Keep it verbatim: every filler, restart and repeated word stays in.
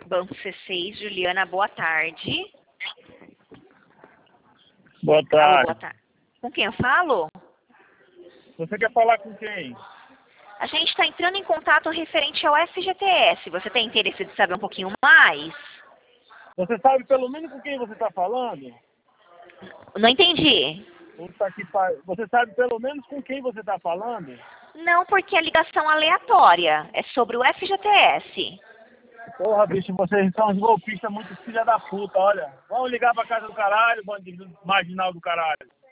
Banco C seis, Juliana, boa tarde. Boa Alô, tarde. boa tarde. Com quem eu falo? Você quer falar com quem? A gente está entrando em contato referente ao F G T S. Você tem interesse de saber um pouquinho mais? Você sabe pelo menos com quem você está falando? Não entendi. Puta que pariu. Você sabe pelo menos com quem você está falando? Não, porque é ligação aleatória. É sobre o F G T S. Porra, bicho, vocês são uns golpistas muito filha da puta, olha. Vamos ligar pra casa do caralho, bandido marginal do caralho.